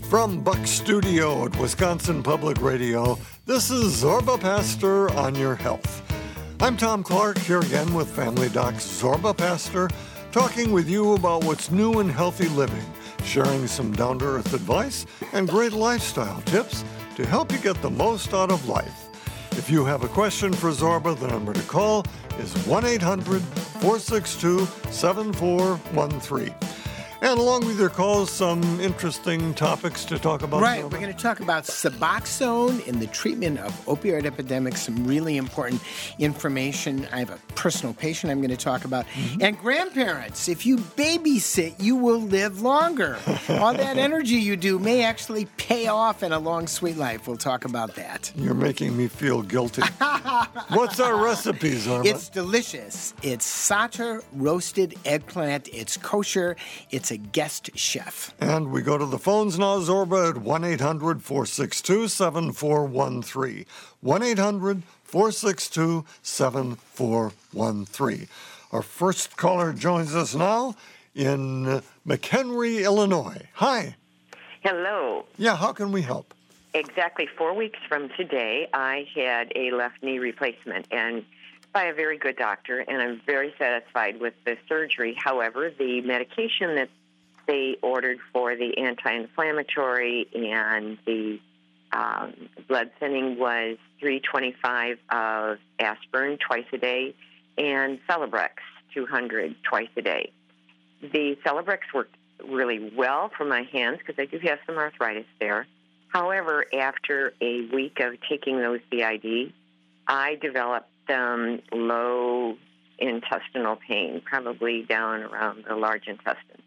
From Buck Studio at Wisconsin Public Radio, this is Zorba Pastor on Your Health. I'm Tom Clark, here again with Family Doc's Zorba Pastor, talking with you about what's new in healthy living, sharing some down-to-earth advice and great lifestyle tips to help you get the most out of life. If you have a question for Zorba, the number to call is 1-800-462-7413. And along with your calls, some interesting topics to talk about. Right, we're going to talk about Suboxone in the treatment of opioid epidemics, some really important information. I have a personal patient I'm going to talk about. Mm-hmm. And grandparents, if you babysit, you will live longer. All that energy you do may actually pay off in a long, sweet life. We'll talk about that. You're making me feel guilty. What's our recipe, Zorba? It's delicious. It's satay roasted eggplant. It's kosher. It's a guest chef. And we go to the phones now, Zorba, at 1-800-462-7413. 1-800-462-7413. Our first caller joins us now in McHenry, Illinois. Hi. Hello. Yeah, how can we help? Exactly 4 weeks from today, I had a left knee replacement, and by a very good doctor, and I'm very satisfied with the surgery. However, the medication that they ordered for the anti-inflammatory and the blood thinning was 325 of aspirin twice a day and Celebrex 200 twice a day. The Celebrex worked really well for my hands because I do have some arthritis there. However, after a week of taking those BID, I developed low intestinal pain, probably down around the large intestine.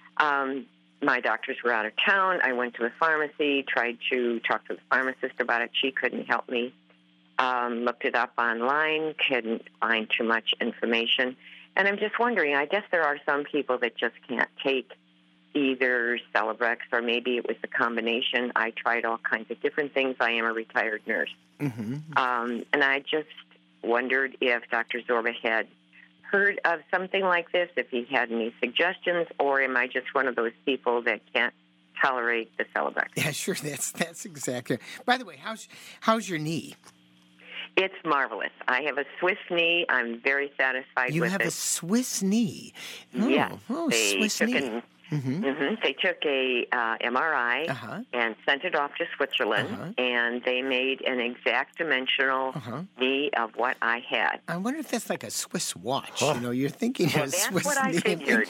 My doctors were out of town. I went to the pharmacy, tried to talk to the pharmacist about it. She couldn't help me. Looked it up online, couldn't find too much information. And I'm just wondering, I guess there are some people that just can't take either Celebrex or maybe it was a combination. I tried all kinds of different things. I am a retired nurse. Mm-hmm. And I just wondered if Dr. Zorba had heard of something like this, if he had any suggestions, or am I just one of those people that can't tolerate the Celebrex? Yeah, sure. That's exactly. By the way, how's your knee? It's marvelous. I have a Swiss knee. I'm very satisfied with it. You have a Swiss knee? Oh, yeah. Swiss knee. They took a MRI and sent it off to Switzerland, and they made an exact dimensional knee of what I had. I wonder if that's like a Swiss watch. You know, you're thinking of a Swiss what I knee. figured.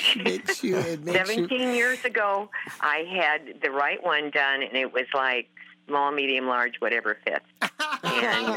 17 years ago, I had the right one done, and it was like small, medium, large, whatever fits. And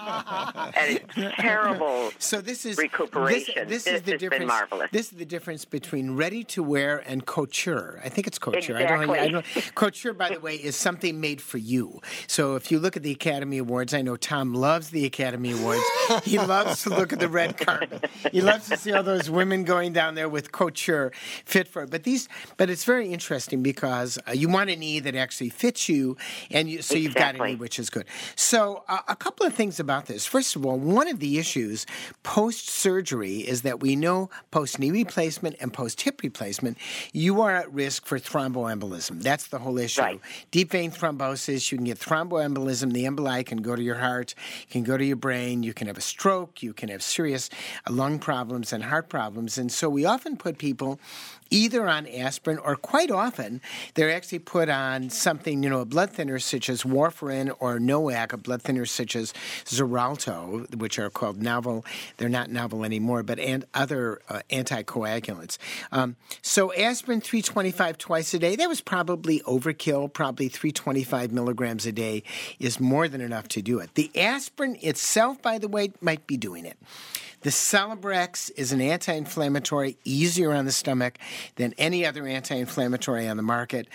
it's terrible recuperation. This is the difference. Been marvelous. This is the difference between ready to wear and couture. I think it's couture. Exactly. I don't. Couture, by the way, is something made for you. So if you look at the Academy Awards, I know Tom loves the Academy Awards. He loves to look at the red carpet. He loves to see all those women going down there with couture fit for it. But it's very interesting because you want a knee that actually fits you, and you've got a knee which is good. So a couple of things about this. First of all, one of the issues post-surgery is that we know post-knee replacement and post-hip replacement, you are at risk for thromboembolism. That's the whole issue. Right. Deep vein thrombosis, you can get thromboembolism. The emboli can go to your heart, can go to your brain. You can have a stroke. You can have serious lung problems and heart problems. And so we often put people either on aspirin or quite often they're actually put on something, a blood thinner such as warfarin or NOAC, a blood thinner such as Xarelto, which are called novel. They're not novel anymore, but other anticoagulants. So aspirin 325 twice a day, that was probably overkill. Probably 325 milligrams a day is more than enough to do it. The aspirin itself, by the way, might be doing it. The Celebrex is an anti-inflammatory, easier on the stomach than any other anti-inflammatory on the market.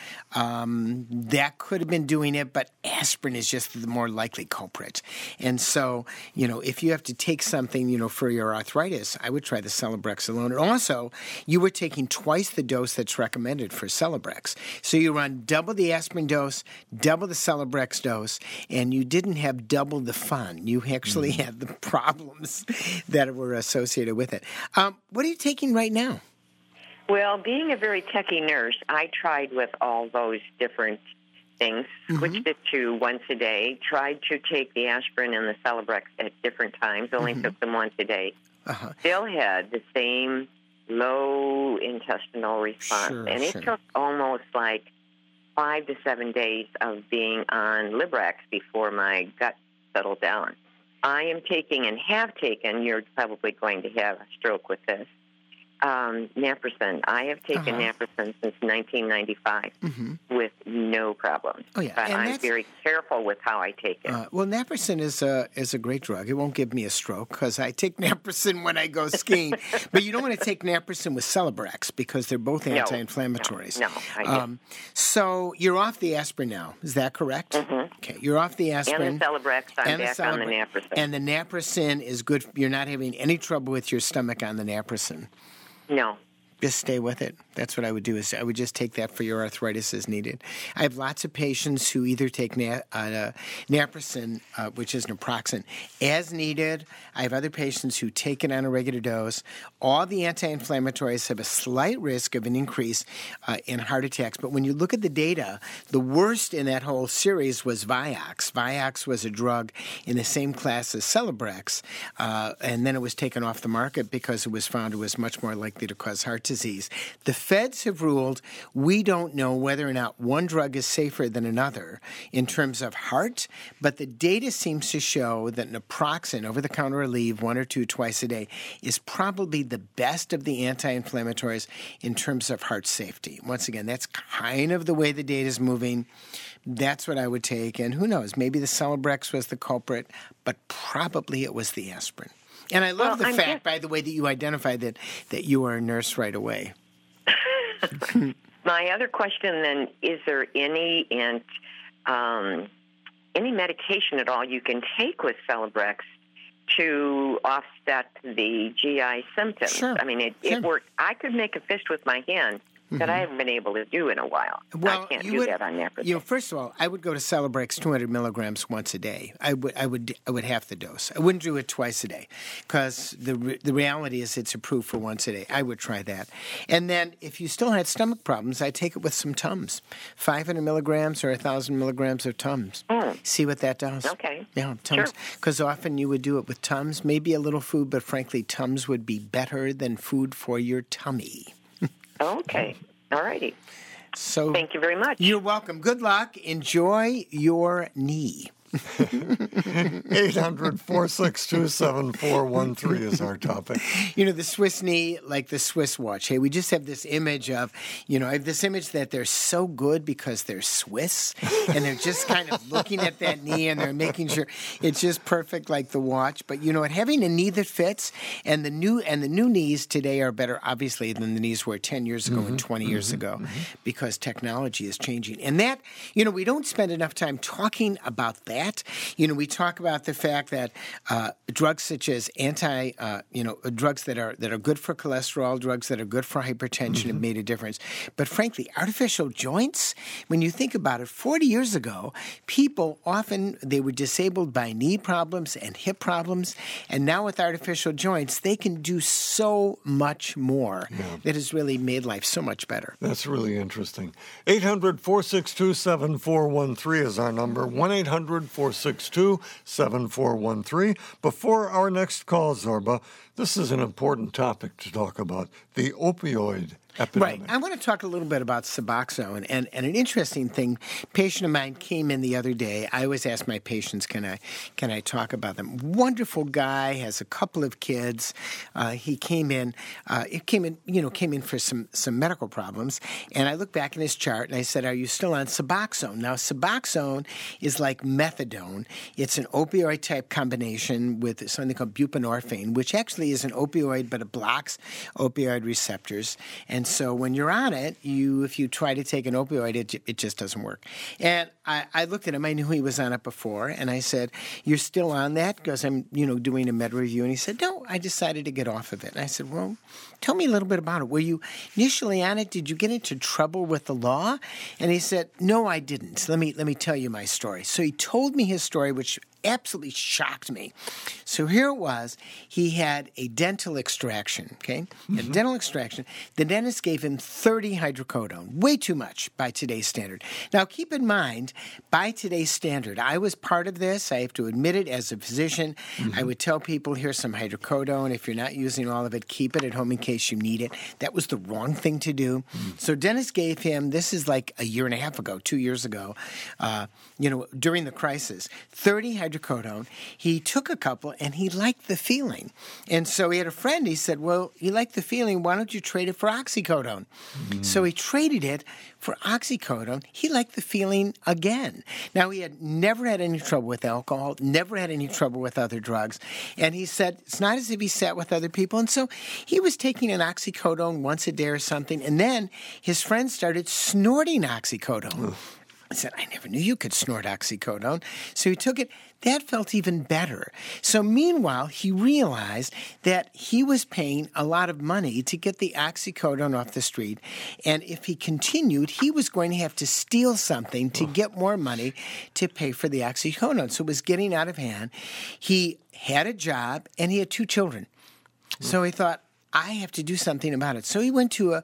That could have been doing it, but aspirin is just the more likely culprit. And so, if you have to take something, for your arthritis, I would try the Celebrex alone. And also, you were taking twice the dose that's recommended for Celebrex. So you run double the aspirin dose, double the Celebrex dose, and you didn't have double the fun. You actually had the problems that were associated with it. What are you taking right now? Well, being a very techie nurse, I tried with all those different things, switched it to once a day, tried to take the aspirin and the Celebrex at different times, only took them once a day. Still had the same low intestinal response. And it took almost like 5 to 7 days of being on Librex before my gut settled down. I am taking and have taken, you're probably going to have a stroke with this, Naprosyn. I have taken Naprosyn since 1995 with no problem. Oh, yeah. But And I'm very careful with how I take it. Well, Naprosyn is a great drug. It won't give me a stroke because I take Naprosyn when I go skiing. But you don't want to take Naprosyn with Celebrex because they're both anti-inflammatories. No, I do. So you're off the aspirin now. Is that correct? Okay, you're off the aspirin. And the Celebrex, I'm back on the Naprosyn. And the Naprosyn is good. You're not having any trouble with your stomach on the Naprosyn. No. Just stay with it. That's what I would do. Is I would just take that for your arthritis as needed. I have lots of patients who either take Naprosyn, which is naproxen, as needed. I have other patients who take it on a regular dose. All the anti-inflammatories have a slight risk of an increase in heart attacks. But when you look at the data, the worst in that whole series was Vioxx. Vioxx was a drug in the same class as Celebrex, and then it was taken off the market because it was found it was much more likely to cause heart disease. The feds have ruled we don't know whether or not one drug is safer than another in terms of heart, but the data seems to show that naproxen, over-the-counter relief, 1 or 2 twice a day, is probably the best of the anti-inflammatories in terms of heart safety. Once again, that's kind of the way the data is moving. That's what I would take, and who knows, maybe the Celebrex was the culprit, but probably it was the aspirin. And I love the fact, by the way, that you identified that you were a nurse right away. My other question then, is there any medication at all you can take with Celebrex to offset the GI symptoms? Sure. I mean, it worked. I could make a fist with my hand that I haven't been able to do in a while. Well, I can't do that on Naprosyn. First of all, I would go to Celebrex 200 milligrams once a day. I would half the dose. I wouldn't do it twice a day because the reality is it's approved for once a day. I would try that. And then if you still had stomach problems, I'd take it with some Tums, 500 milligrams or 1,000 milligrams of Tums. See what that does. Okay. Yeah, Tums. Because often you would do it with Tums, maybe a little food, but frankly, Tums would be better than food for your tummy. Okay. All righty. So thank you very much. You're welcome. Good luck. Enjoy your knee. 800-462-7413 is our topic. The Swiss knee, like the Swiss watch. Hey, we just have this image of, I have this image that they're so good because they're Swiss, and they're just kind of looking at that knee, and they're making sure it's just perfect like the watch. But having a knee that fits, and the new knees today are better, obviously, than the knees were 10 years ago and 20 years ago, because technology is changing. And that, we don't spend enough time talking about that. We talk about the fact that drugs such as drugs that are good for cholesterol, drugs that are good for hypertension have made a difference. But frankly, artificial joints, when you think about it, 40 years ago, people they were disabled by knee problems and hip problems, and now with artificial joints, they can do so much more that has really made life so much better. That's really interesting. 800-462-7413 is our number, 1-800-462-7413. Before our next call, Zorba, this is an important topic to talk about, the opioid epidemic. Right. I want to talk a little bit about Suboxone. And an interesting thing, a patient of mine came in the other day. I always ask my patients, can I talk about them? Wonderful guy, has a couple of kids. He came in for some medical problems. And I looked back in his chart and I said, are you still on Suboxone? Now, Suboxone is like methadone. It's an opioid type combination with something called buprenorphine, which actually is an opioid, but it blocks opioid receptors. And so when you're on it, if you try to take an opioid, it just doesn't work. And I looked at him. I knew he was on it before. And I said, you're still on that? Because I'm, doing a med review. And he said, no, I decided to get off of it. And I said, well, tell me a little bit about it. Were you initially on it? Did you get into trouble with the law? And he said, no, I didn't. Let me tell you my story. So he told me his story, which absolutely shocked me. So here it was. He had a dental extraction, okay? A dental extraction. The dentist gave him 30 hydrocodone, way too much by today's standard. Now, keep in mind, by today's standard, I was part of this. I have to admit it as a physician. I would tell people, here's some hydrocodone. If you're not using all of it, keep it at home in case you need it. That was the wrong thing to do. So dentist gave him, this is like a year and a half ago, 2 years ago, during the crisis, 30 hydrocodone. He took a couple, and he liked the feeling. And so he had a friend, he said, well, you like the feeling, why don't you trade it for oxycodone? So he traded it for oxycodone. He liked the feeling again. Now, he had never had any trouble with alcohol, never had any trouble with other drugs. And he said it's not as if he sat with other people. And so he was taking an oxycodone once a day or something. And then his friend started snorting oxycodone. I said, I never knew you could snort oxycodone. So he took it. That felt even better. So meanwhile, he realized that he was paying a lot of money to get the oxycodone off the street. And if he continued, he was going to have to steal something to get more money to pay for the oxycodone. So it was getting out of hand. He had a job, and he had 2 children. So he thought, I have to do something about it. So he went to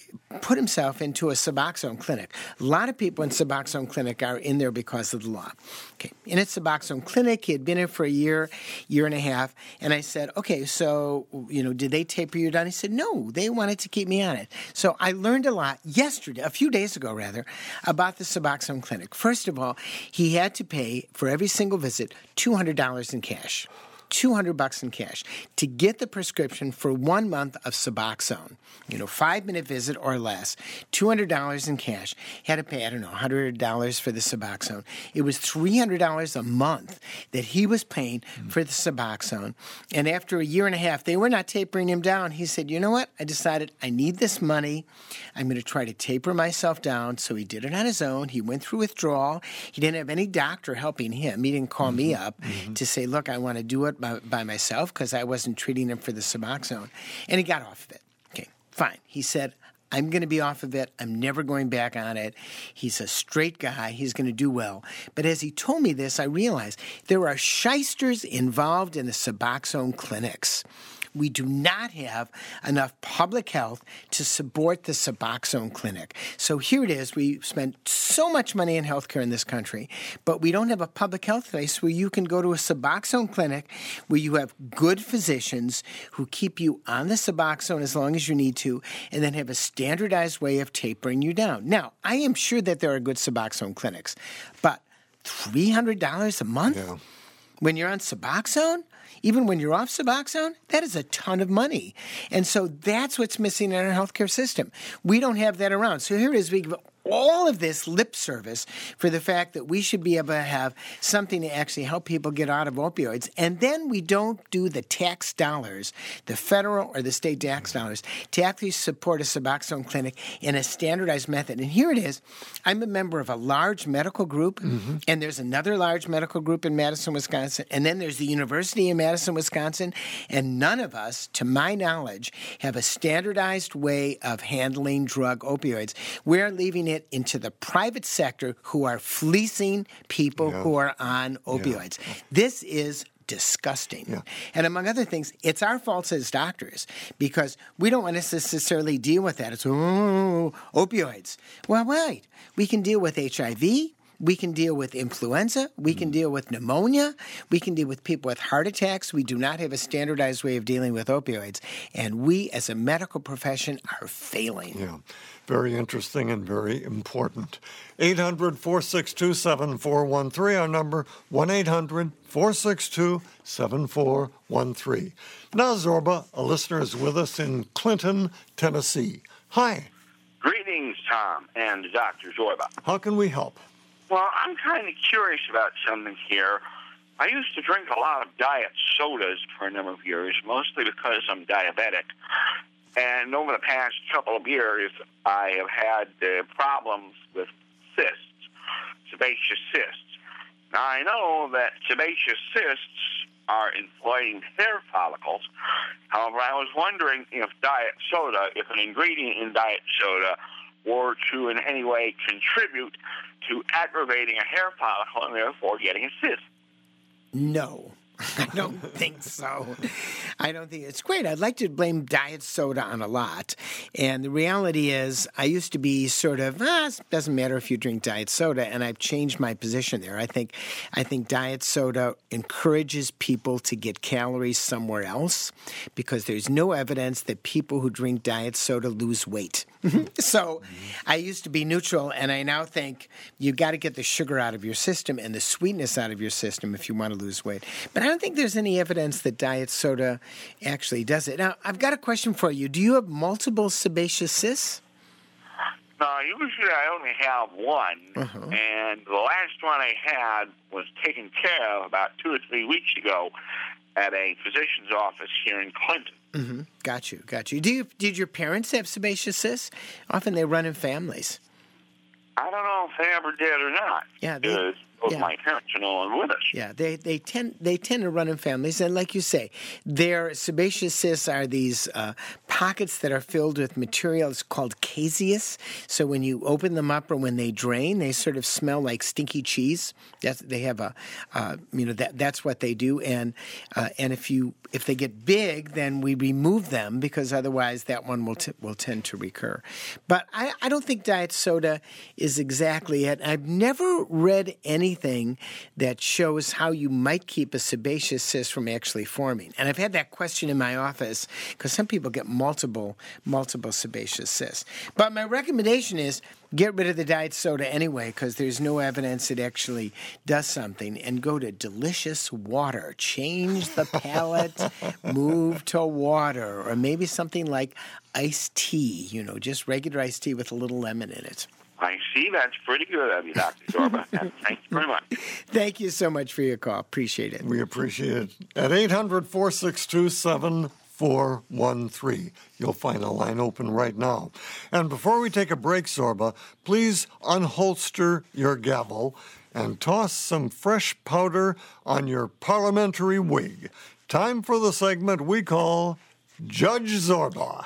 put himself into a Suboxone clinic. A lot of people in Suboxone clinic are in there because of the law. Okay, in a Suboxone clinic, he had been in for a year and a half, and I said, okay, so, did they taper you down? He said, no, they wanted to keep me on it. So I learned a lot a few days ago, about the Suboxone clinic. First of all, he had to pay for every single visit $200 in cash. $200 in cash to get the prescription for 1 month of Suboxone. 5-minute visit or less, $200 in cash. He had to pay, $100 for the Suboxone. It was $300 a month that he was paying for the Suboxone. And after a year and a half, they were not tapering him down. He said, you know what? I decided I need this money. I'm going to try to taper myself down. So he did it on his own. He went through withdrawal. He didn't have any doctor helping him. He didn't call me up to say, look, I want to do it by myself because I wasn't treating him for the Suboxone. And he got off of it. Okay, fine. He said, I'm going to be off of it. I'm never going back on it. He's a straight guy. He's going to do well. But as he told me this, I realized there are shysters involved in the Suboxone clinics. We do not have enough public health to support the Suboxone clinic. So here it is. We spend so much money in healthcare in this country, but we don't have a public health place where you can go to a Suboxone clinic where you have good physicians who keep you on the Suboxone as long as you need to, and then have a standardized way of tapering you down. Now, I am sure that there are good Suboxone clinics, but $300 a month when you're on Suboxone? Even when you're off Suboxone, that is a ton of money. And so that's what's missing in our healthcare system. We don't have that around. So here it is. We give all of this lip service for the fact that we should be able to have something to actually help people get out of opioids. And then we don't do the tax dollars, the federal or the state tax dollars, to actually support a Suboxone clinic in a standardized method. And here it is. I'm a member of a large medical group, and there's another large medical group in Madison, Wisconsin, and then there's the University in Madison, Wisconsin, and none of us, to my knowledge, have a standardized way of handling drug opioids. We're leaving it into the private sector who are fleecing people who are on opioids. This is disgusting. And among other things, it's our fault as doctors because we don't want to necessarily deal with that. It's opioids. Well, right. We can deal with HIV. We can deal with influenza. We can deal with pneumonia. We can deal with people with heart attacks. We do not have a standardized way of dealing with opioids. And we, as a medical profession, are failing. Very interesting and very important. 800-462-7413, our number, 1-800-462-7413. Now, Zorba, a listener is with us in Clinton, Tennessee. Hi. Greetings, Tom and Dr. Zorba. How can we help? Well, I'm kind of curious about something here. I used to drink a lot of diet sodas for a number of years, mostly because I'm diabetic. And over the past couple of years, I have had problems with cysts, sebaceous cysts. Now, I know that sebaceous cysts are inflamed hair follicles. However, I was wondering if diet soda, if an ingredient in diet soda were to in any way contribute to aggravating a hair follicle and therefore getting a cyst. No. I don't think so. I don't think it's great. I'd like to blame diet soda on a lot. And the reality is I used to be sort of, it doesn't matter if you drink diet soda, and I've changed my position there. I think diet soda encourages people to get calories somewhere else because there's no evidence that people who drink diet soda lose weight. So I used to be neutral, and I now think you've got to get the sugar out of your system and the sweetness out of your system if you want to lose weight. But I don't think there's any evidence that diet soda actually does it. Now, I've got a question for you. Do you have multiple sebaceous cysts? No, usually I only have one, and the last one I had was taken care of about 2 or 3 weeks ago at a physician's office here in Clinton. Mm-hmm. Got you. Did your parents have sebaceous cysts? Often they run in families. I don't know if they ever did or not. Yeah, because both my parents are no longer with us. Yeah, they tend to run in families, and like you say, their sebaceous cysts are these pockets that are filled with material. It's called caseous. So when you open them up or when they drain, they sort of smell like stinky cheese. That's what they do. And if they get big, then we remove them because otherwise that one will tend to recur. But I don't think diet soda is exactly it. I've never read anything that shows how you might keep a sebaceous cyst from actually forming. And I've had that question in my office because some people get multiple sebaceous cysts. But my recommendation is get rid of the diet soda anyway because there's no evidence it actually does something. And go to delicious water. Change the palate, move to water, or maybe something like iced tea, just regular iced tea with a little lemon in it. I see. That's pretty good of you, Dr. Zorba. Thank you very much. Thank you so much for your call. Appreciate it. We appreciate it. At 800-462-7413, you'll find a line open right now. And before we take a break, Zorba, please unholster your gavel and toss some fresh powder on your parliamentary wig. Time for the segment we call Judge Zorba.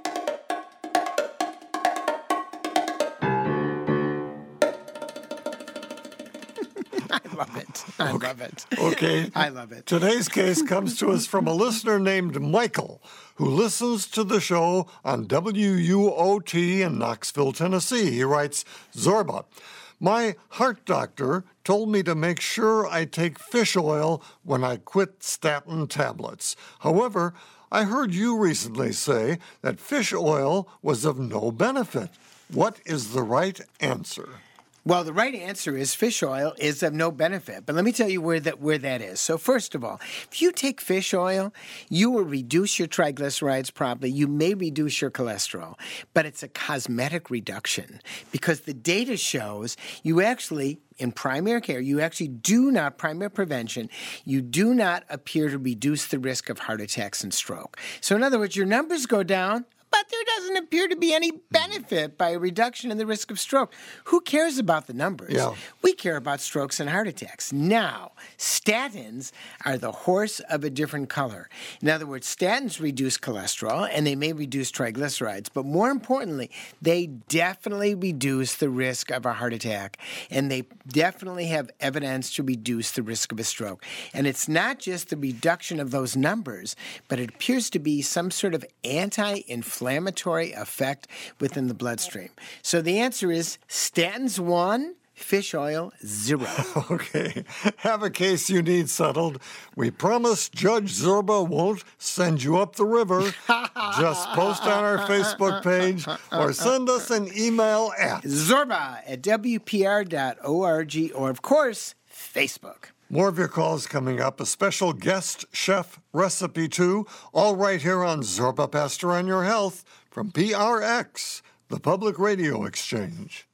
I love it. Okay. I love it. Today's case comes to us from a listener named Michael, who listens to the show on WUOT in Knoxville, Tennessee. He writes, Zorba, my heart doctor told me to make sure I take fish oil when I quit statin tablets. However, I heard you recently say that fish oil was of no benefit. What is the right answer? Well, the right answer is fish oil is of no benefit. But let me tell you where that is. So first of all, if you take fish oil, you will reduce your triglycerides probably. You may reduce your cholesterol. But it's a cosmetic reduction because the data shows you actually, in primary care, primary prevention, you do not appear to reduce the risk of heart attacks and stroke. So in other words, your numbers go down, but there doesn't appear to be any benefit by a reduction in the risk of stroke. Who cares about the numbers? Yeah. We care about strokes and heart attacks. Now, statins are the horse of a different color. In other words, statins reduce cholesterol, and they may reduce triglycerides, but more importantly, they definitely reduce the risk of a heart attack, and they definitely have evidence to reduce the risk of a stroke. And it's not just the reduction of those numbers, but it appears to be some sort of anti-inflammatory effect within the bloodstream. So the answer is statins 1, fish oil 0. Okay. Have a case you need settled. We promise Judge Zorba won't send you up the river. Just post on our Facebook page or send us an email at zorba@wpr.org or, of course, Facebook. More of your calls coming up. A special guest chef recipe, too. All right here on Zorba Pastor on Your Health from PRX, the Public Radio Exchange.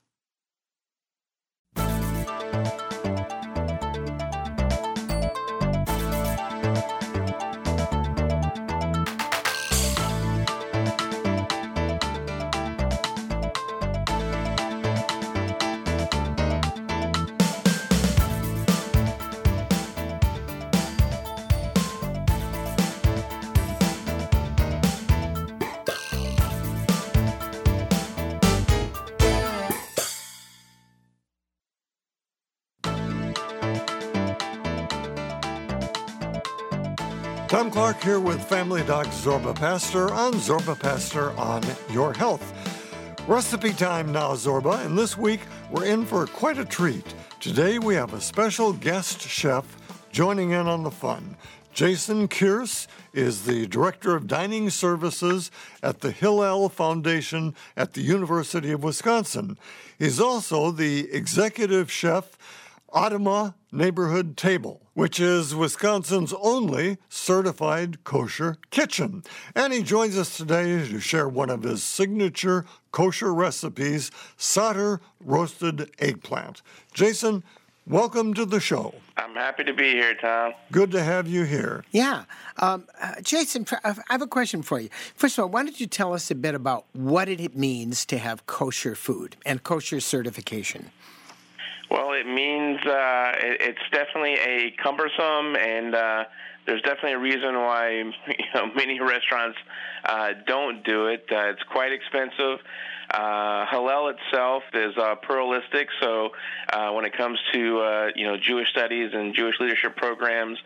Tom Clark here with Family Doc Zorba Pastor on Zorba Pastor on Your Health. Recipe time now, Zorba, and this week we're in for quite a treat. Today we have a special guest chef joining in on the fun. Jason Kearse is the Director of Dining Services at the Hillel Foundation at the University of Wisconsin. He's also the Executive Chef Adama Neighborhood Table, which is Wisconsin's only certified kosher kitchen. And he joins us today to share one of his signature kosher recipes, Seder roasted eggplant. Jason, welcome to the show. I'm happy to be here, Tom. Good to have you here. Yeah. Jason, I have a question for you. First of all, why don't you tell us a bit about what it means to have kosher food and kosher certification? Well, it means it's definitely a cumbersome, and there's definitely a reason why many restaurants don't do it. It's quite expensive. Hillel itself is pluralistic, so when it comes to Jewish studies and Jewish leadership programs,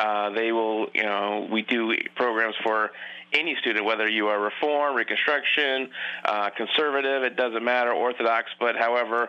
we do programs for any student, whether you are Reform, Reconstruction, Conservative, it doesn't matter, Orthodox. But however,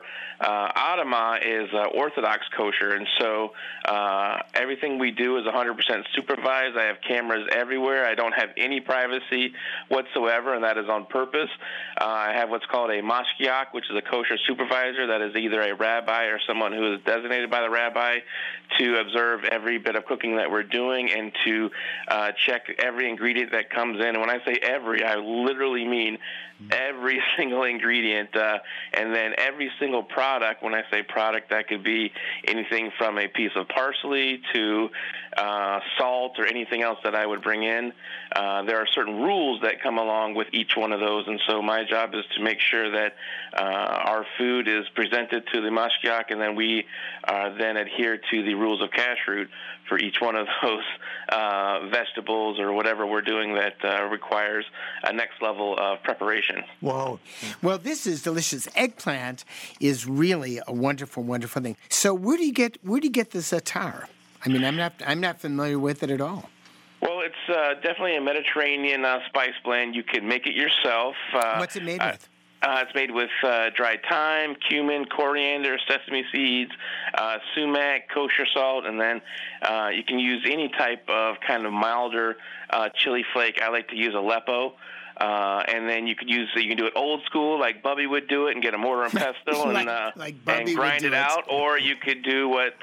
Adama is Orthodox kosher, and so everything we do is 100% supervised. I have cameras everywhere. I don't have any privacy whatsoever, and that is on purpose. I have what's called a mashgiach, which is a kosher supervisor. That is either a rabbi or someone who is designated by the rabbi to observe every bit of cooking that we're doing and to check every ingredient that comes in. And when I say every, I literally mean every single ingredient, and then every single product. When I say product, that could be anything from a piece of parsley to salt or anything else that I would bring in. There are certain rules that come along with each one of those, and so my job is to make sure that our food is presented to the mashgiach, and then we then adhere to the rules of kashrut for each one of those vegetables or whatever we're doing that requires a next level of preparation. Wow. Well, this is delicious. Eggplant is really a wonderful, wonderful thing. So where do you get this attar? I mean, I'm not familiar with it at all. Well, it's definitely a Mediterranean spice blend. You can make it yourself. What's it made with? It's made with dried thyme, cumin, coriander, sesame seeds, sumac, kosher salt, and then you can use any type of kind of milder chili flake. I like to use Aleppo. And then you can do it old school like Bubby would do it and get a mortar and pestle and grind it out, or you could do what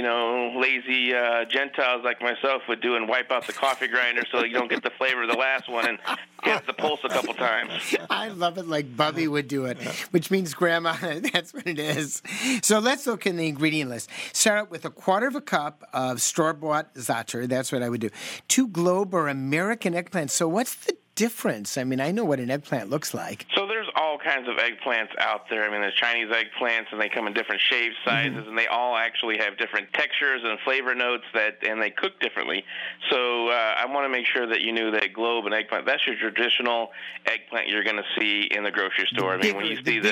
lazy Gentiles like myself would do and wipe out the coffee grinder so you don't get the flavor of the last one and get the pulse a couple times. I love it like Bubby would do it, which means Grandma. That's what it is. So let's look in the ingredient list. Start out with 1/4 cup of store-bought za'atar. That's what I would do. 2 globe or American eggplants. So what's the difference? I mean, I know what an eggplant looks like. So there's all kinds of eggplants out there. I mean, there's Chinese eggplants, and they come in different shapes, sizes, and they all actually have different textures and flavor notes and they cook differently. So I want to make sure that you knew that globe and eggplant, that's your traditional eggplant you're going to see in the grocery store. When you see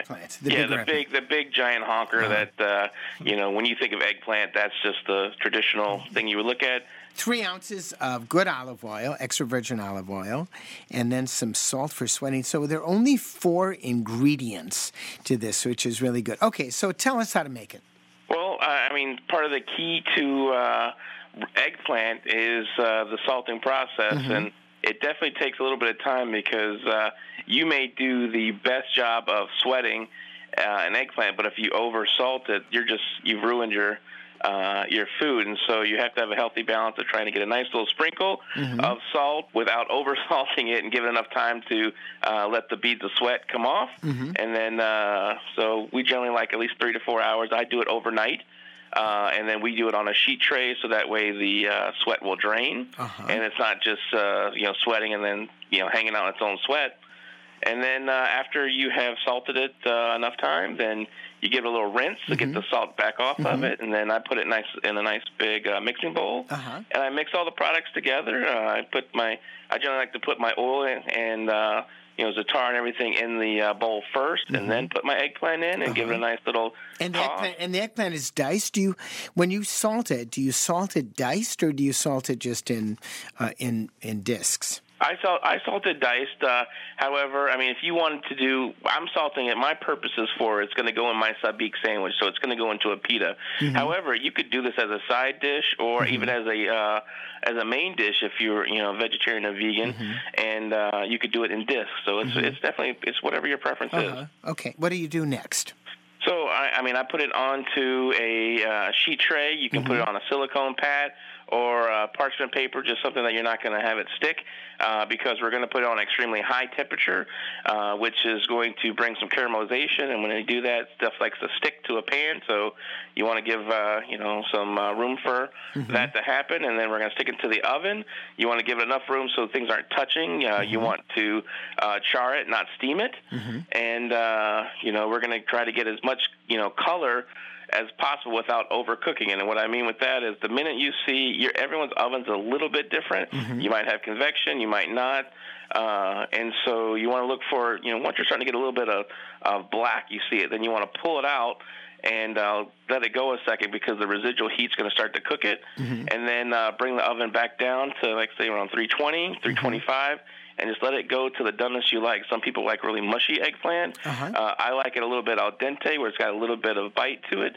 the big giant honker that when you think of eggplant, that's just the traditional thing you would look at. 3 ounces of good olive oil, extra virgin olive oil, and then some salt for sweating. So there are only 4 ingredients to this, which is really good. Okay, so tell us how to make it. Well, part of the key to eggplant is the salting process, and it definitely takes a little bit of time because you may do the best job of sweating an eggplant, but if you over salt it, you've ruined your food, and so you have to have a healthy balance of trying to get a nice little sprinkle of salt without over salting it and give it enough time to let the beads of sweat come off. And then so we generally like at least 3 to 4 hours. I do it overnight. And then we do it on a sheet tray so that way the sweat will drain, and it's not just sweating and then hanging out its own sweat. And then after you have salted it enough time, then you give it a little rinse to get the salt back off of it, and then I put it in a nice big mixing bowl, and I mix all the products together. I generally like to put my oil in and za'atar and everything in the bowl first, and then put my eggplant in and give it a nice little toss. And the eggplant is diced. When you salt it, do you salt it diced or do you salt it just in discs? I salted diced. However, I mean, if you wanted to do, I'm salting it. My purpose is it's going to go in my sabik sandwich, so it's going to go into a pita. However, you could do this as a side dish or even as a main dish if you're vegetarian or vegan, and you could do it in discs. So it's definitely whatever your preference is. Okay, what do you do next? So I put it onto a sheet tray. You can put it on a silicone pad or parchment paper, just something that you're not going to have it stick, because we're going to put it on extremely high temperature, which is going to bring some caramelization. And when they do that, stuff likes to stick to a pan. So you want to give some room for that to happen. And then we're going to stick it to the oven. You want to give it enough room so things aren't touching. You want to char it, not steam it. And we're going to try to get as much color as possible without overcooking it. And what I mean with that is the minute you see everyone's oven's a little bit different. You might have convection, you might not. And so you want to look for, once you're starting to get a little bit of black, you see it, then you want to pull it out and let it go a second because the residual heat's going to start to cook it. And then bring the oven back down to, like, say, around 320, 325. And just let it go to the doneness you like. Some people like really mushy eggplant. I like it a little bit al dente, where it's got a little bit of bite to it.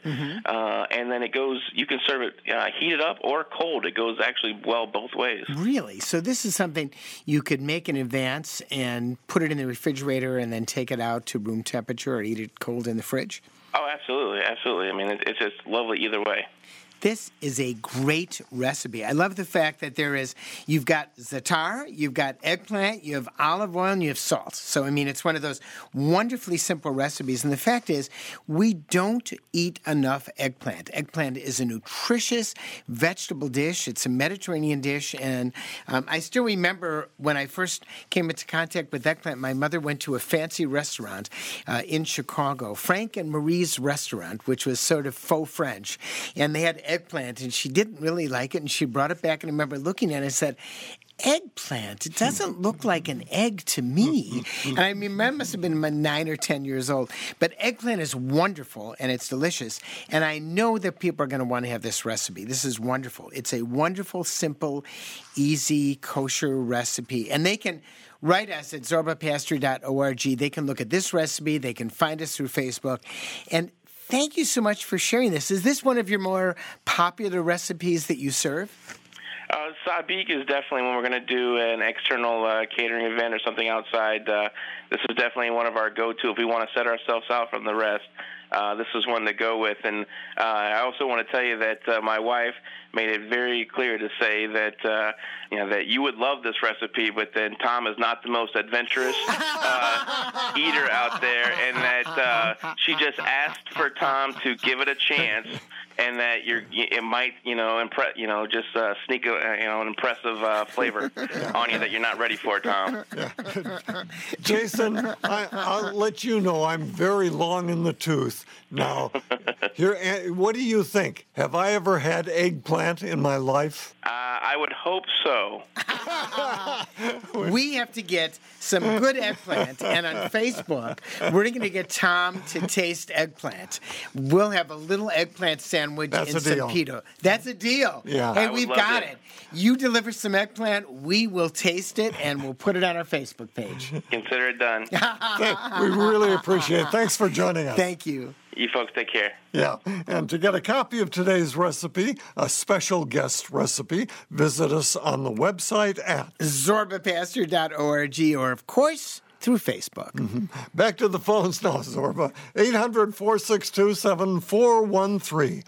And then it goes. You can serve it heated up or cold. It goes actually well both ways. Really? So this is something you could make in advance and put it in the refrigerator and then take it out to room temperature or eat it cold in the fridge? Oh, absolutely, absolutely. I mean, it's just lovely either way. This is a great recipe. I love the fact that you've got za'atar, you've got eggplant, you have olive oil, and you have salt. So, I mean, it's one of those wonderfully simple recipes. And the fact is, we don't eat enough eggplant. Eggplant is a nutritious vegetable dish. It's a Mediterranean dish. And I still remember when I first came into contact with eggplant, my mother went to a fancy restaurant in Chicago, Frank and Marie's restaurant, which was sort of faux French. And they had eggplant, and she didn't really like it, and she brought it back, and I remember looking at it and said, eggplant, it doesn't look like an egg to me. And I mean, I must have been 9 or 10 years old. But eggplant is wonderful, and it's delicious. And I know that people are going to want to have this recipe. This is wonderful. It's a wonderful, simple, easy, kosher recipe. And they can write us at zorbapastor.org. They can look at this recipe. They can find us through Facebook. And thank you so much for sharing this. Is this one of your more popular recipes that you serve? Sabik is definitely when we're going to do an external catering event or something outside. This is definitely one of our go-to if we want to set ourselves out from the rest. This is one to go with. And I also want to tell you that my wife made it very clear to say that that you would love this recipe, but then Tom is not the most adventurous eater out there, and that she just asked for Tom to give it a chance. And that it might, sneak an impressive flavor on you that you're not ready for, Tom. Jason, I'll let you know I'm very long in the tooth. Now, what do you think? Have I ever had eggplant in my life? I would hope so. We have to get some good eggplant, and on Facebook, we're going to get Tom to taste eggplant. We'll have a little eggplant sandwich and some pita. That's a deal. Yeah. Hey, we've got it. You deliver some eggplant, we will taste it, and we'll put it on our Facebook page. Consider it done. We really appreciate it. Thanks for joining us. Thank you. You folks take care. Yeah, and to get a copy of today's recipe, a special guest recipe, visit us on the website at zorbapastor.org, or, of course, through Facebook. Back to the phones now, Zorba. 800-462-7413.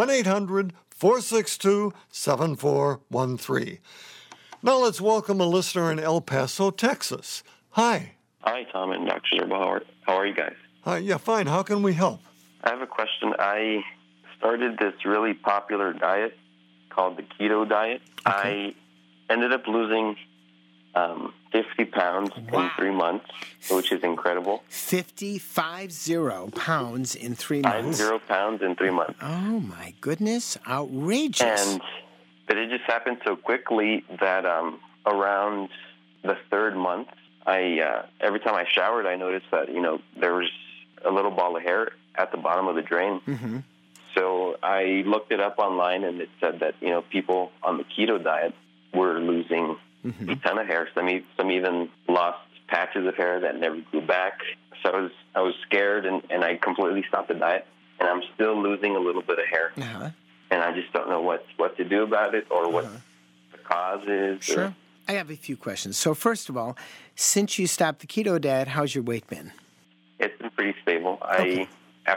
1-800-462-7413. Now let's welcome a listener in El Paso, Texas. Hi. Hi, Tom and Dr. Zorba. How are you guys? Yeah, fine. How can we help? I have a question. I started this really popular diet called the keto diet. Okay. I ended up losing 50 pounds in 3 months, which is incredible. 50 pounds in 3 months. 50 pounds in 3 months. Oh, my goodness. Outrageous. But it just happened so quickly that around the third month, every time I showered, I noticed that, there was a little ball of hair at the bottom of the drain. Mm-hmm. So I looked it up online, and it said that, people on the keto diet were losing a ton of hair. Some even lost patches of hair that never grew back. So I was scared, and I completely stopped the diet, and I'm still losing a little bit of hair. Uh-huh. And I just don't know what to do about it or what the cause is. Sure. I have a few questions. So first of all, since you stopped the keto diet, how's your weight been? It's been pretty stable. Okay.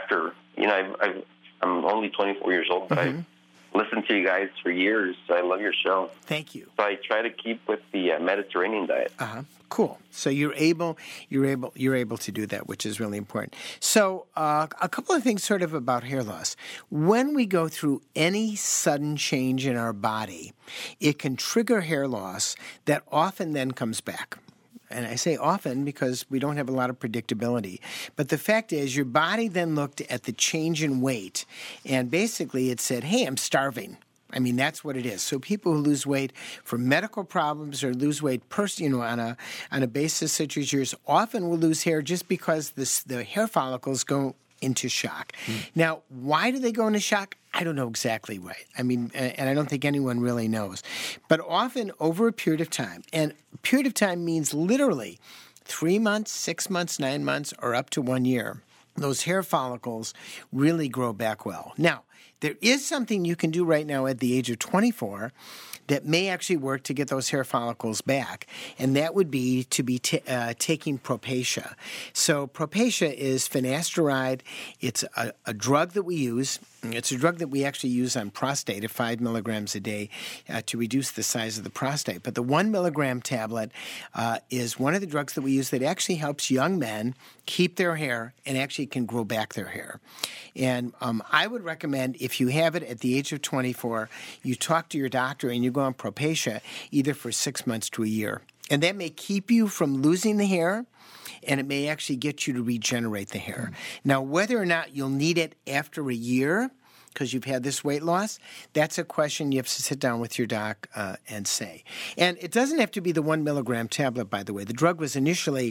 I'm only 24 years old, but I've listened to you guys for years. I love your show. Thank you. So I try to keep with the Mediterranean diet. Cool. So you're able to do that, which is really important. So a couple of things sort of about hair loss. When we go through any sudden change in our body, it can trigger hair loss that often then comes back. And I say often because we don't have a lot of predictability. But the fact is, your body then looked at the change in weight, and basically it said, hey, I'm starving. I mean, that's what it is. So people who lose weight for medical problems or lose weight on a basis such as yours often will lose hair just because the hair follicles go into shock. Now, why do they go into shock? I don't know exactly why. I mean, and I don't think anyone really knows. But often over a period of time, and a period of time means literally 3 months, 6 months, 9 months, or up to 1 year, those hair follicles really grow back well. Now, there is something you can do right now at the age of 24 that may actually work to get those hair follicles back, and that would be to be taking Propecia. So Propecia is finasteride. It's a drug that we use. It's a drug that we actually use on prostate at 5 milligrams a day to reduce the size of the prostate. But the 1 milligram tablet is one of the drugs that we use that actually helps young men keep their hair and actually can grow back their hair. And I would recommend, if you have it at the age of 24, you talk to your doctor and you go on Propecia either for 6 months to a year. And that may keep you from losing the hair, and it may actually get you to regenerate the hair. Now, whether or not you'll need it after a year because you've had this weight loss, that's a question you have to sit down with your doc and say. And it doesn't have to be the 1 milligram tablet, by the way. The drug was initially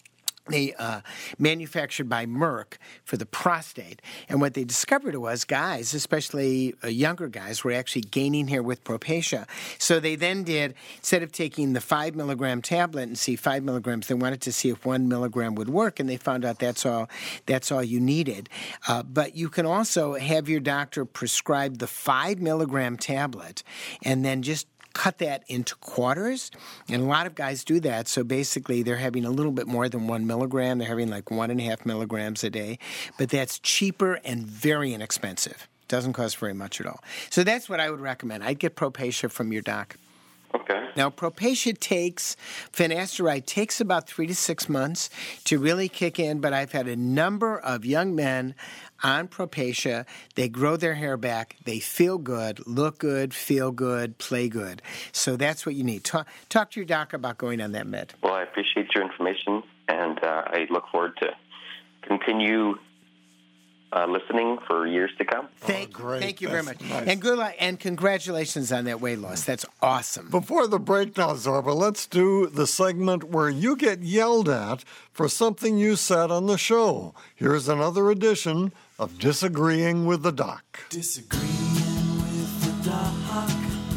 manufactured by Merck for the prostate. And what they discovered was guys, especially younger guys, were actually gaining hair with Propecia. So they then did, instead of taking the 5 milligram tablet and see 5 milligrams, they wanted to see if 1 milligram would work, and they found out that's all you needed. But you can also have your doctor prescribe the 5 milligram tablet and then just cut that into quarters, and a lot of guys do that. So basically, they're having a little bit more than 1 milligram. They're having like 1.5 milligrams a day, but that's cheaper and very inexpensive. Doesn't cost very much at all. So that's what I would recommend. I'd get Propecia from your doc. Okay. Now, Propecia finasteride takes about 3 to 6 months to really kick in, but I've had a number of young men on Propecia. They grow their hair back. They feel good, look good, feel good, play good. So that's what you need. Talk to your doc about going on that med. Well, I appreciate your information, and I look forward to continue listening for years to come. Thank you very much. Nice. And good luck, and congratulations on that weight loss. That's awesome. Before the break now, Zorba, let's do the segment where you get yelled at for something you said on the show. Here's another edition of Disagreeing with the Doc. Disagreeing with the doc.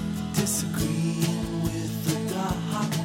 Disagreeing with the doc.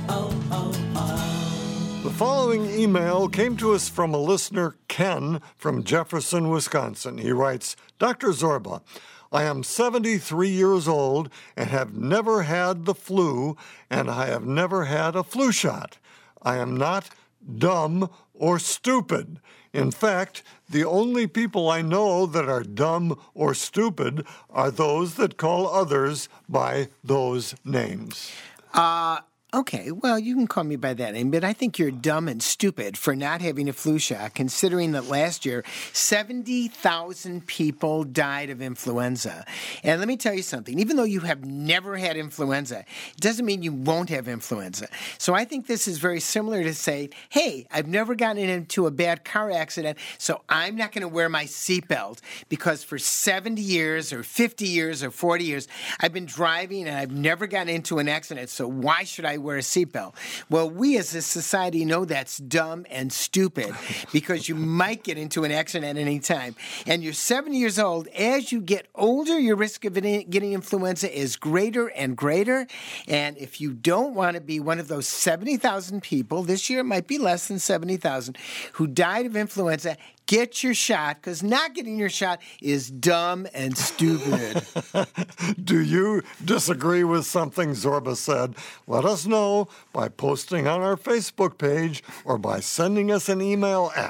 The following email came to us from a listener, Ken, from Jefferson, Wisconsin. He writes, Dr. Zorba, I am 73 years old and have never had the flu, and I have never had a flu shot. I am not dumb or stupid. In fact, the only people I know that are dumb or stupid are those that call others by those names. Okay, well, you can call me by that name, but I think you're dumb and stupid for not having a flu shot, considering that last year 70,000 people died of influenza. And let me tell you something, even though you have never had influenza, it doesn't mean you won't have influenza. So I think this is very similar to say, hey, I've never gotten into a bad car accident, so I'm not going to wear my seatbelt because for 70 years or 50 years or 40 years, I've been driving and I've never gotten into an accident, so why should I wear a seatbelt. Well, we as a society know that's dumb and stupid because you might get into an accident at any time. And you're 70 years old. As you get older, your risk of getting influenza is greater and greater. And if you don't want to be one of those 70,000 people, this year it might be less than 70,000, who died of influenza, get your shot, because not getting your shot is dumb and stupid. Do you disagree with something Zorba said? Let us know by posting on our Facebook page or by sending us an email at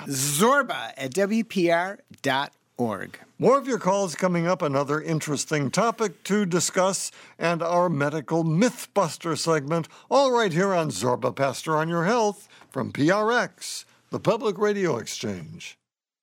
zorba@wpr.org. More of your calls coming up, another interesting topic to discuss, and our medical Mythbuster segment, all right here on Zorba Pastor on Your Health from PRX, the Public Radio Exchange.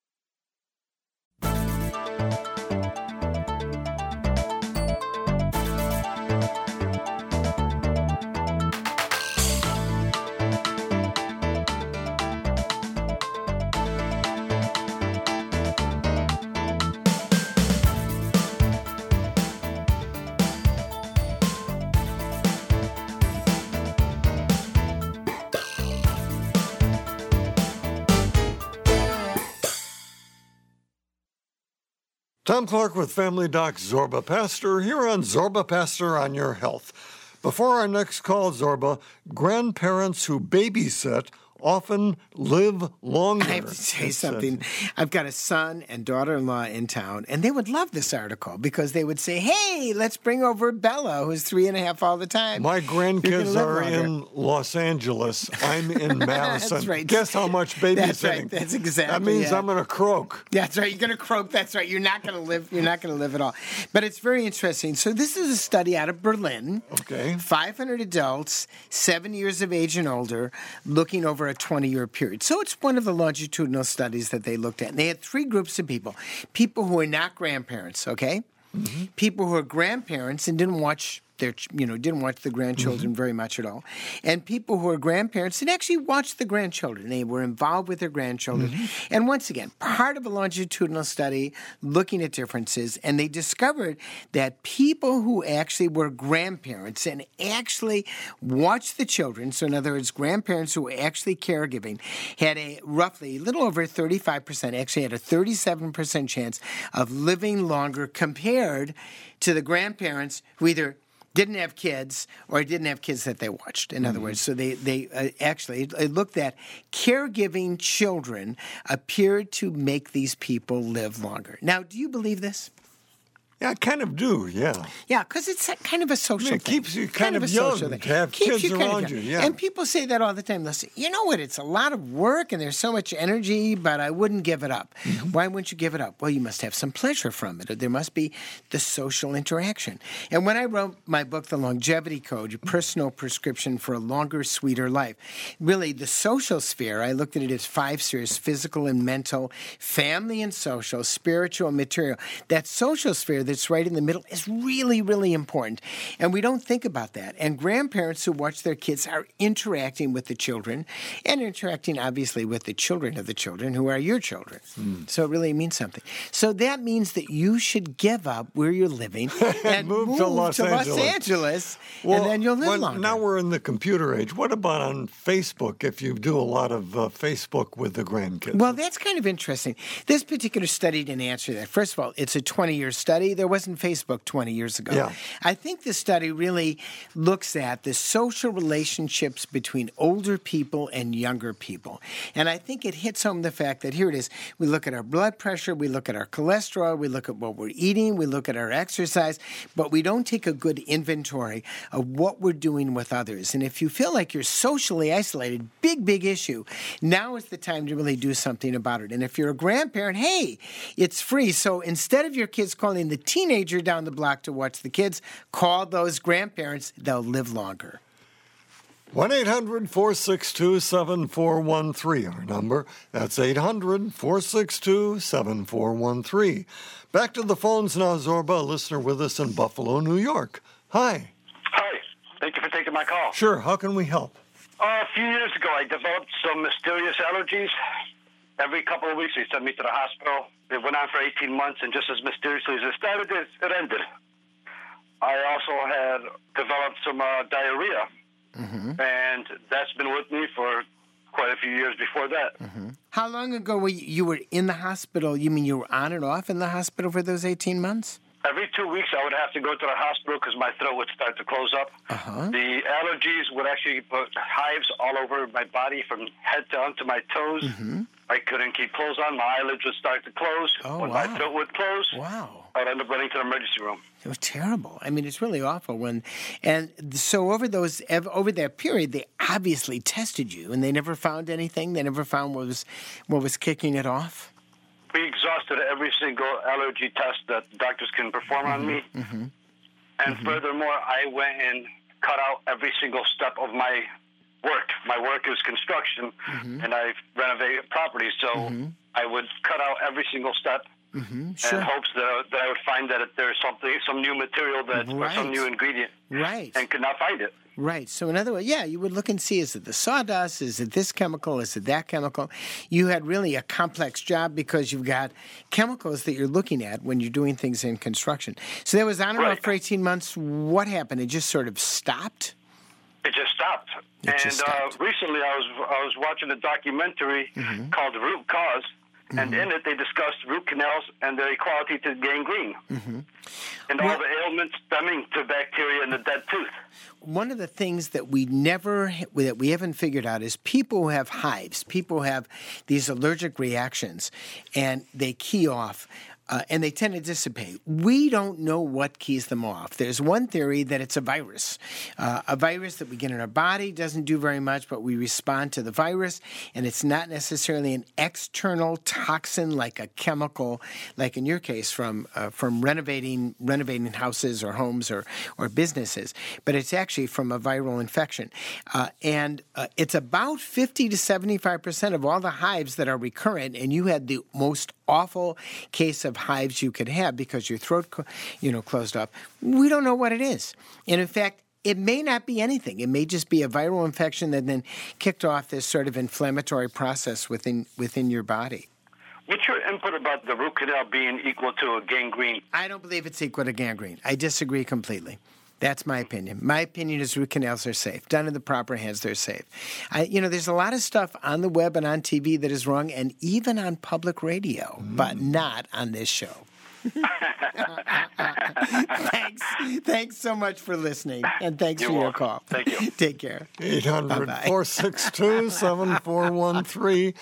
Tom Clark with Family Doc Zorba Pastor here on Zorba Pastor on Your Health. Before our next call, Zorba, grandparents who babysit often live longer. I have to say something. I've got a son and daughter-in-law in town, and they would love this article because they would say, hey, let's bring over Bella, who's 3.5 all the time. My grandkids are in Los Angeles. I'm in Madison. That's right. Guess how much babysitting? That's right. That's exactly. That means I'm going to croak. That's right. You're going to croak. That's right. You're not going to live. You're not going to live at all. But it's very interesting. So this is a study out of Berlin. Okay. 500 adults, 7 years of age and older, looking over a 20-year period. So it's one of the longitudinal studies that they looked at. And they had three groups of people. People who are not grandparents, okay? Mm-hmm. People who are grandparents and didn't watch the grandchildren very much at all. And people who are grandparents that actually watched the grandchildren. They were involved with their grandchildren. Mm-hmm. And once again, part of a longitudinal study looking at differences, and they discovered that people who actually were grandparents and actually watched the children, so in other words, grandparents who were actually caregiving, had a roughly a little over 35%, actually had a 37% chance of living longer compared to the grandparents who either didn't have kids or didn't have kids that they watched, in other words. So they actually looked at caregiving children appeared to make these people live longer. Now, do you believe this? Yeah, I kind of do, yeah. Yeah, because it's kind of a social thing. It keeps you kind of young to have kids around you, yeah. And people say that all the time. They'll say, you know what, it's a lot of work and there's so much energy, but I wouldn't give it up. Mm-hmm. Why wouldn't you give it up? Well, you must have some pleasure from it. Or there must be the social interaction. And when I wrote my book, The Longevity Code, A Personal Prescription for a Longer, Sweeter Life, really the social sphere, I looked at it as 5 spheres: physical and mental, family and social, spiritual and material. That social sphere that's right in the middle is really, really important. And we don't think about that. And grandparents who watch their kids are interacting with the children and interacting, obviously, with the children of the children who are your children. So it really means something. So that means that you should give up where you're living and move to Los Angeles, well, and then you'll live longer. Now we're in the computer age. What about on Facebook, if you do a lot of Facebook with the grandkids? Well, that's kind of interesting. This particular study didn't answer that. First of all, it's a 20-year study. There wasn't Facebook 20 years ago. Yeah. I think the study really looks at the social relationships between older people and younger people. And I think it hits home the fact that here it is. We look at our blood pressure, we look at our cholesterol, we look at what we're eating, we look at our exercise, but we don't take a good inventory of what we're doing with others. And if you feel like you're socially isolated, big issue, now is the time to really do something about it. And if you're a grandparent, hey, it's free. So instead of your kids calling the teenager down the block to watch the kids, call those grandparents. They'll live longer. 1-800-462-7413, our number. That's 800-462-7413. Back to the phones now, Zorba, a listener with us in Buffalo, New York. Hi. Hi. Thank you for taking my call. Sure. How can we help? A few years ago, I developed some mysterious allergies. Every couple of weeks, they sent me to the hospital. It went on for 18 months, and just as mysteriously as it started, it ended. I also had developed some diarrhea and that's been with me for quite a few years before that. How long ago were you were in the hospital? You mean you were on and off in the hospital for those 18 months? Every 2 weeks, I would have to go to the hospital because my throat would start to close up. The allergies would actually put hives all over my body from head down to my toes. I couldn't keep clothes on. My eyelids would start to close. When my throat would close, I'd end up running to the emergency room. It was terrible. I mean, it's really awful. And so over that period, they obviously tested you, and they never found anything. They never found what was kicking it off. We exhausted every single allergy test that doctors can perform on me. And furthermore, I went and cut out every single step of my work. My work is construction, and I renovate properties, so I would cut out every single step in hopes that I would find that there's some new material or some new ingredient, and could not find it. Right. So in other words, you would look and see, is it the sawdust? Is it this chemical? Is it that chemical? You had really a complex job because you've got chemicals that you're looking at when you're doing things in construction. So that was on and off for 18 months. What happened? It just sort of stopped? It just stopped. Recently I was watching a documentary called Root Cause, and in it they discussed root canals and their equality to gangrene, and all the ailments stemming to bacteria in the dead tooth. One of the things that we haven't figured out is people who have hives, people who have these allergic reactions, and they key off. And they tend to dissipate. We don't know what keys them off. There's one theory that it's a virus that we get in our body, doesn't do very much, but we respond to the virus, and it's not necessarily an external toxin like a chemical, like in your case from renovating houses or homes or businesses, but it's actually from a viral infection. And it's about 50 to 75% of all the hives that are recurrent, and you had the most awful case of hives you could have because your throat, closed up. We don't know what it is. And in fact, it may not be anything. It may just be a viral infection that then kicked off this sort of inflammatory process within your body. What's your input about the root canal being equal to a gangrene? I don't believe it's equal to gangrene. I disagree completely. That's my opinion. My opinion is root canals are safe. Done in the proper hands, they're safe. There's a lot of stuff on the web and on TV that is wrong, and even on public radio, but not on this show. Thanks so much for listening, and thanks for your call. Thank you. Take care. 800-462-7413.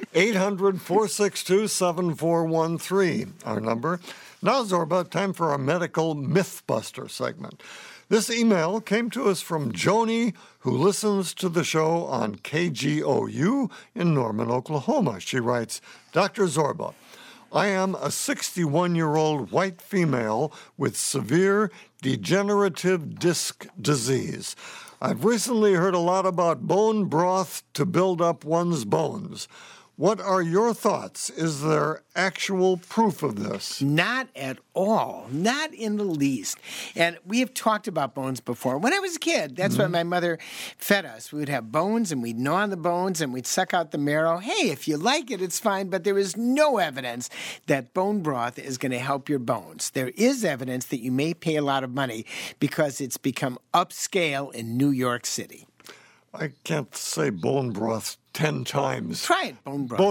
800-462-7413, our number. Now, Zorba, time for our medical Mythbuster segment. This email came to us from Joni, who listens to the show on KGOU in Norman, Oklahoma. She writes, Dr. Zorba, I am a 61-year-old white female with severe degenerative disc disease. I've recently heard a lot about bone broth to build up one's bones. What are your thoughts? Is there actual proof of this? Not at all. Not in the least. And we have talked about bones before. When I was a kid, that's what my mother fed us. We would have bones, and we'd gnaw on the bones, and we'd suck out the marrow. Hey, if you like it, it's fine. But there is no evidence that bone broth is going to help your bones. There is evidence that you may pay a lot of money because it's become upscale in New York City. I can't say bone broth 10 times. Try it. Bone broth.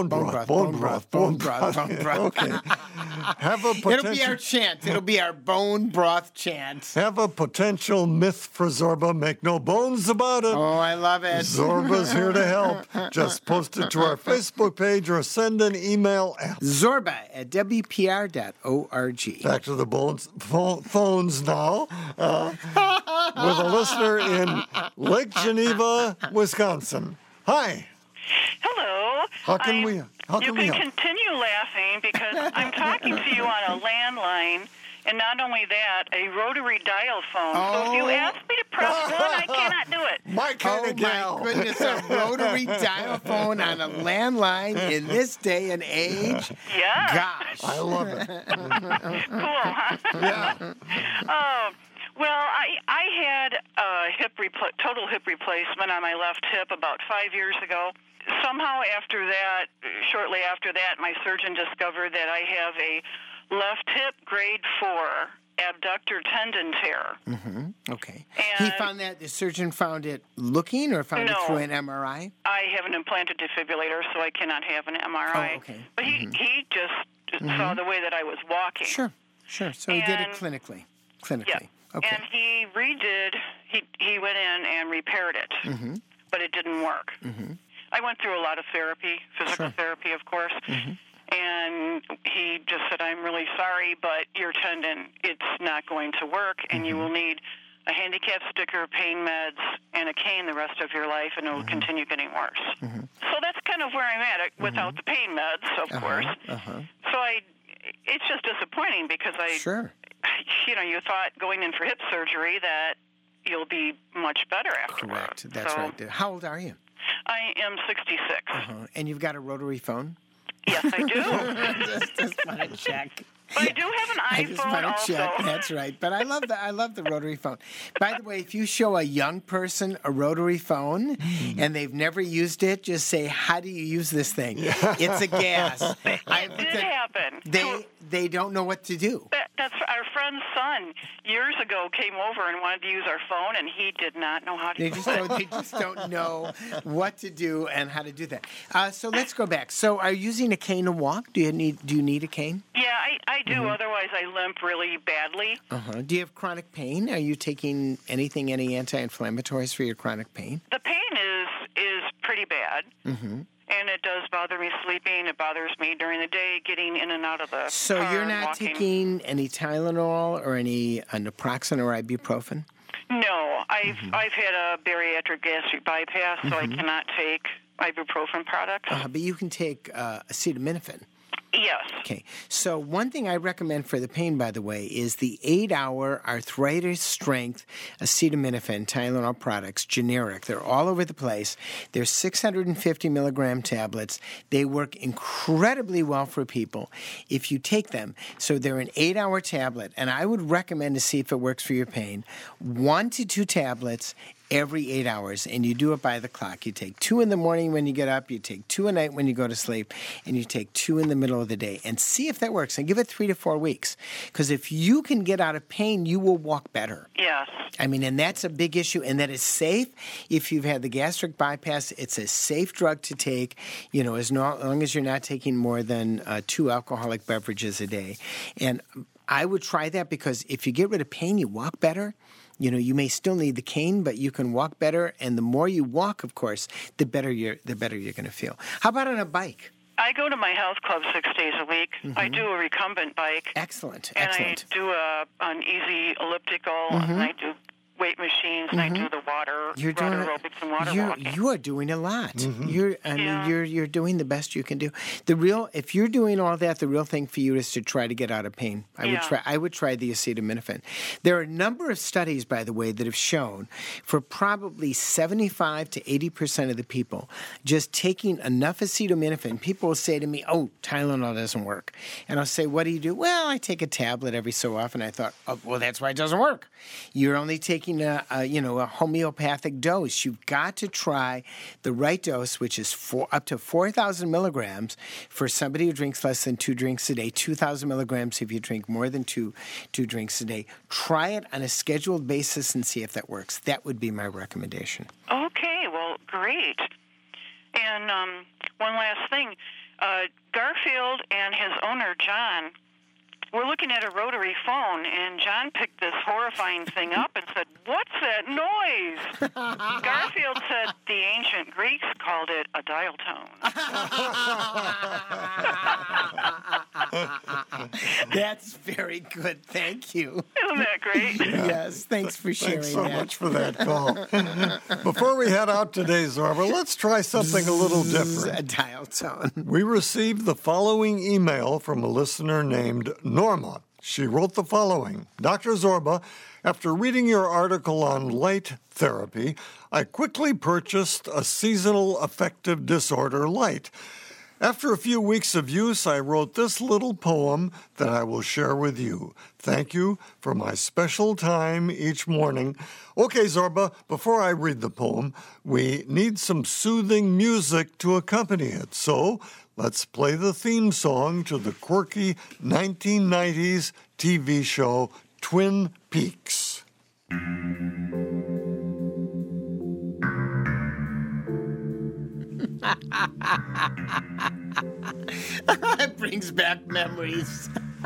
Okay. It'll be our chant. It'll be our bone broth chant. Have a potential myth for Zorba. Make no bones about it. Oh, I love it. Zorba's here to help. Just post it to our Facebook page or send an email at zorba@wpr.org. Back to the phones now. With a listener in Lake Geneva, Wisconsin. Hi. Hello. How can we You help? can continue laughing because I'm talking to you on a landline, and not only that, a rotary dial phone. So if you ask me to press one, I cannot do it. My kind of gal. My goodness, a rotary dial phone on a landline in this day and age? Yeah. Gosh. I love it. Cool, huh? Yeah. Well, I had a total hip replacement on my left hip about 5 years ago. Somehow shortly after that, my surgeon discovered that I have a left hip grade 4 abductor tendon tear. Okay. And He found that, the surgeon found it looking or found it No. through an MRI? I have an implanted defibrillator, so I cannot have an MRI. Oh, okay. But he just saw the way that I was walking. Sure. So he did it And- clinically. Yeah. Okay. And he redid, he went in and repaired it, but it didn't work. I went through a lot of therapy, physical therapy, of course, and he just said, I'm really sorry, but your tendon, it's not going to work, and you will need a handicap sticker, pain meds, and a cane the rest of your life, and it will continue getting worse. So that's kind of where I'm at, without the pain meds, of course. So it's just disappointing because Sure. you thought going in for hip surgery that you'll be much better afterwards. Correct. That's So right. How old are you? I am 66. And you've got a rotary phone? Yes, I do. just want to check. But I do have an I just iPhone want to also. check. That's right. But I love the rotary phone. By the way, if you show a young person a rotary phone and they've never used it, just say, "How do you use this thing?" It's a gas. It did happen. They don't know what to do. That's our friend's son. Years ago, came over and wanted to use our phone, and he did not know how to. They just don't know what to do and how to do that. So let's go back. So, are you using a cane to walk? Do you need a cane? Yeah, I do. Otherwise, I limp really badly. Do you have chronic pain? Are you taking any anti-inflammatories for your chronic pain? The pain is pretty bad. And it does bother me sleeping. It bothers me during the day getting in and out of the So car you're and not walking. taking any Tylenol or any naproxen or ibuprofen? No, I've had a bariatric gastric bypass, so I cannot take ibuprofen products. But you can take acetaminophen. Yes. Okay. So one thing I recommend for the pain, by the way, is the 8-hour arthritis strength acetaminophen Tylenol products, generic. They're all over the place. They're 650 milligram tablets. They work incredibly well for people if you take them. So they're an 8-hour tablet, and I would recommend to see if it works for your pain. 1 to 2 tablets every 8 hours, and you do it by the clock. You take 2 in the morning when you get up, you take 2 at night when you go to sleep, and you take 2 in the middle of the day, and see if that works, and give it 3 to 4 weeks. Because if you can get out of pain, you will walk better. Yes. I mean, and that's a big issue, and that is safe. If you've had the gastric bypass, it's a safe drug to take, as long as you're not taking more than 2 alcoholic beverages a day. And I would try that because if you get rid of pain, you walk better. You may still need the cane, but you can walk better. And the more you walk, of course, the better you're going to feel. How about on a bike? I go to my health club 6 days a week. I do a recumbent bike. Excellent. And I do an easy elliptical, and I do weight machines, and I do the water aerobics and water walking. You are doing a lot. You're doing the best you can do. If you're doing all that, the real thing for you is to try to get out of pain. I would try the acetaminophen. There are a number of studies, by the way, that have shown for probably 75 to 80% of the people, just taking enough acetaminophen, people will say to me, "Oh, Tylenol doesn't work," and I'll say, "What do you do?" "Well, I take a tablet every so often." I thought, "Oh, well, that's why it doesn't work. You're only taking a homeopathic dose. You've got to try the right dose, which is up to 4,000 milligrams for somebody who drinks less than 2 drinks a day, 2,000 milligrams if you drink more than two drinks a day. Try it on a scheduled basis and see if that works. That would be my recommendation." Okay, well, great. And one last thing. Garfield and his owner, John, were looking at a rotary phone, and John picked this horrifying thing up and said, "What's that noise?" Garfield said the ancient Greeks called it a dial tone. That's very good. Thank you. Isn't that great? Yes, thanks for sharing Thanks so that. much for that call. Before we head out today, Zorba, let's try something a little different. A dial tone. We received the following email from a listener named Norma. She wrote the following: "Dr. Zorba, after reading your article on light therapy, I quickly purchased a seasonal affective disorder light. After a few weeks of use, I wrote this little poem that I will share with you. Thank you for my special time each morning." Okay, Zorba, before I read the poem, we need some soothing music to accompany it. So let's play the theme song to the quirky 1990s TV show Twin Peaks. It brings back memories.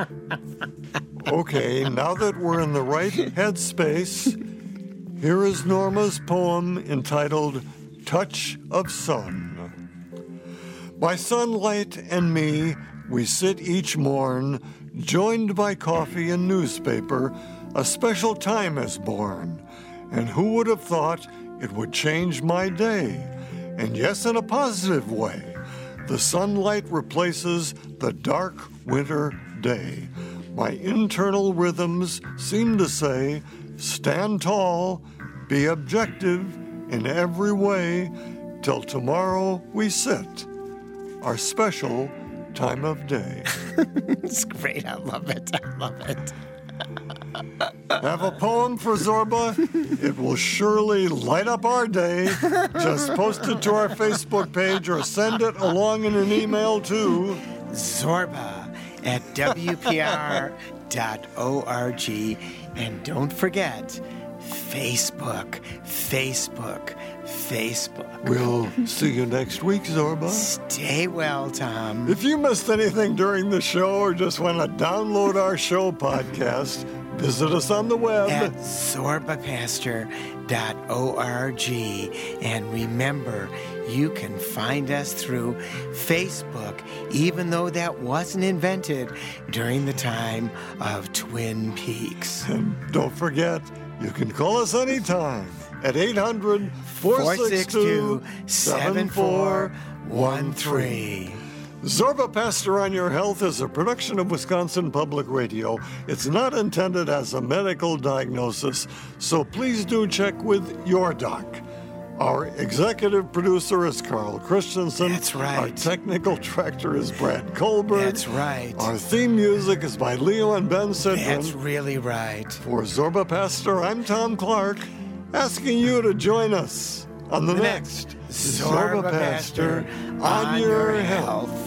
Okay, now that we're in the right headspace, here is Norma's poem entitled Touch of Sun. By sunlight and me, we sit each morn, joined by coffee and newspaper, a special time is born. And who would have thought it would change my day? And yes, in a positive way. The sunlight replaces the dark winter day. My internal rhythms seem to say, stand tall, be objective in every way, till tomorrow we sit, our special time of day. It's great. I love it. I love it. Have a poem for Zorba? It will surely light up our day. Just post it to our Facebook page or send it along in an email to Zorba at WPR.org. And don't forget, Facebook. We'll see you next week, Zorba. Stay well, Tom. If you missed anything during the show or just want to download our show podcast, visit us on the web at zorbapastor.org. And remember, you can find us through Facebook, even though that wasn't invented during the time of Twin Peaks. And don't forget, you can call us anytime at 800-462-7413. Zorba Pastor on Your Health is a production of Wisconsin Public Radio. It's not intended as a medical diagnosis, so please do check with your doc. Our executive producer is Carl Christensen. That's right. Our technical director is Brad Colbert. That's right. Our theme music is by Leo and Ben Sidran. That's really right. For Zorba Pastor, I'm Tom Clark, asking you to join us on the next Zorba Pastor on Your Health.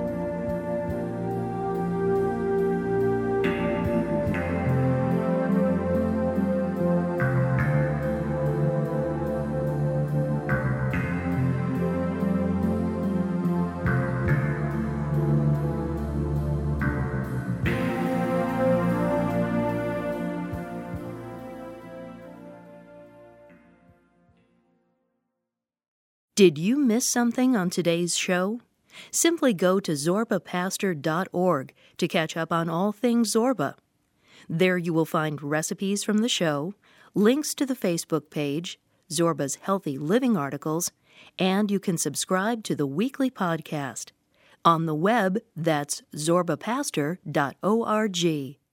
Did you miss something on today's show? Simply go to zorbapastor.org to catch up on all things Zorba. There you will find recipes from the show, links to the Facebook page, Zorba's Healthy Living articles, and you can subscribe to the weekly podcast. On the web, that's zorbapastor.org.